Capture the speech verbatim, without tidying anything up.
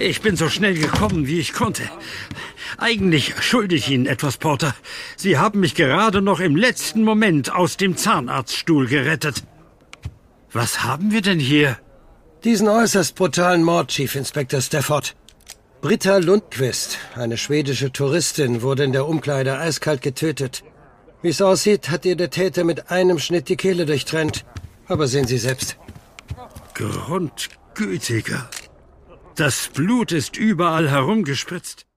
Ich bin so schnell gekommen, wie ich konnte. Eigentlich schulde ich Ihnen etwas, Porter. Sie haben mich gerade noch im letzten Moment aus dem Zahnarztstuhl gerettet. Was haben wir denn hier? Diesen äußerst brutalen Mord, Chief Inspector Stafford. Britta Lundqvist, eine schwedische Touristin, wurde in der Umkleide eiskalt getötet. Wie es aussieht, hat ihr der Täter mit einem Schnitt die Kehle durchtrennt. Aber sehen Sie selbst. Grundgütiger. Das Blut ist überall herumgespritzt.